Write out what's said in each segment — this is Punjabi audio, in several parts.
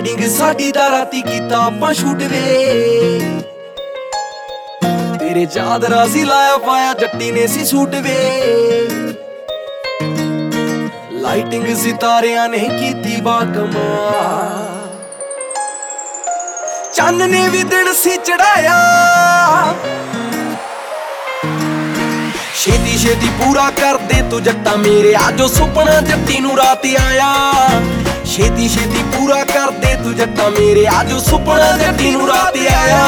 ਵੈਡਿੰਗ ਸਾਡੀ ਦਾ ਰਾਤੀ ਕੀਤਾ ਆਪਾਂ ਸ਼ੂਟ ਵੇ। ਤੇਰੇ ਚਾਦਰਾ ਸੀ ਲਾਇਆ ਪਾਇਆ ਜੱਟੀ ਨੇ ਸੀ ਸੂਟ ਵੇ। ਲਾਈਟਿੰਗ ਸਿਤਾਰਿਆਂ ਨੇ ਕੀਤੀ ਬਾਕਮਾਲ, ਚੰਨ ਨੇ ਵੀ ਦਿਨ ਸੀ ਚੜਾਇਆ। ਛੇਤੀ ਛੇਤੀ ਪੂਰਾ ਕਰਦੇ ਤੂੰ ਜੱਟਾ ਮੇਰੇ, ਆਜੋ ਸੁਪਨਾ ਜੱਟੀ ਨੂੰ ਰਾਤ ਆਇਆ। ਛੇਤੀ ਛੇਤੀ ਪੂਰਾ ਕਰਦੇ ਤੂੰ ਜੱਟਾ ਮੇਰੇ, ਆਜੋ ਸੁਪਨਾ ਜੱਟੀ ਨੂੰ ਰਾਤ ਆਇਆ।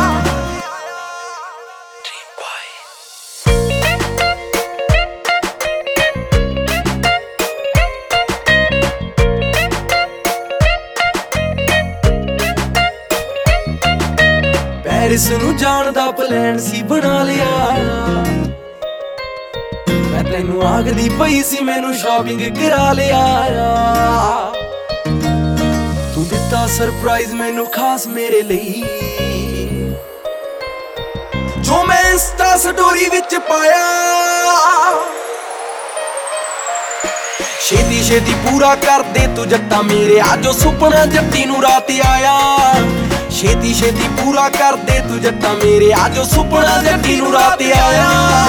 ਪੈਰਿਸ ਨੂੰ ਜਾਣ ਦਾ ਪਲਾਨ ਸੀ ਬਣਾ ਲਿਆ। ਮੈਂ ਤੈਨੂੰ ਆਖਦੀ ਪਈ ਸੀ ਮੈਨੂੰ ਸ਼ਾਪਿੰਗ ਕਰਾ ਲਿਆ। ਤੂੰ ਦਿੱਤਾ ਸਰਪ੍ਰਾਈਜ਼ ਮੈਨੂੰ ਖਾਸ ਮੇਰੇ ਲਈ, ਜੋ ਮੈਂ ਇੰਸਟਾ ਸਟੋਰੀ ਵਿੱਚ ਪਾਇਆ। ਛੇਤੀ ਛੇਤੀ ਪੂਰਾ ਕਰਦੇ ਤੂੰ ਜੱਟਾ ਮੇਰੇ, ਆਜੋ ਸੁਪਨਾ ਜੱਟੀ ਨੂੰ ਰਾਤ ਆਇਆ। ਛੇਤੀ ਛੇਤੀ ਪੂਰਾ ਕਰਦੇ ਤੂੰ ਜੱਟਾ ਮੇਰੇ, ਆਜੋ ਸੁਪਨਾ ਜੱਟੀ ਨੂੰ ਰਾਤ ਆਇਆ।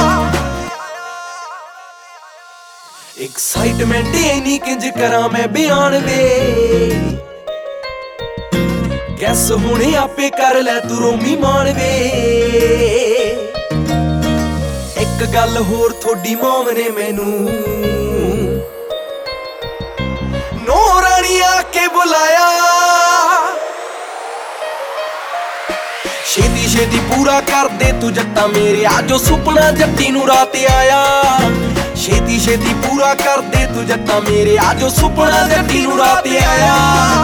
ਐਕਸਾਈਟਮੈਂਟ ਇੰਨੀ ਕਿੰਜ ਕਰਾਂ ਮੈਂ ਬਿਆਨ ਵੇ। ਗੈਸ ਹੁਣੇ ਆਪੇ ਕਰ ਲੈ ਤੂੰ ਰੋਮੀ ਮਾਣ ਵੇ। ਇੱਕ ਗੱਲ ਹੋਰ ਥੋਡੀ ਮੌਮ ਨੇ ਮੈਨੂੰ ਨੋ ਰਾਣੀ ਆ ਕੇ ਬੁਲਾਇਆ। ਛੇਤੀ ਛੇਤੀ ਪੂਰਾ ਕਰਦੇ ਤੂੰ ਜੱਟਾ ਮੇਰੇ, ਆਜੋ ਸੁਪਨਾ ਜੱਟੀ ਨੂੰ ਰਾਤ ਆਇਆ। ਛੇਤੀ ਛੇਤੀ ਪੂਰਾ ਕਰਦੇ ਤੂੰ ਜੱਟਾ ਮੇਰੇ, ਆਜੋ ਸੁਪਨਾ ਜੱਟੀ ਨੂੰ ਰਾਤ ਆਇਆ।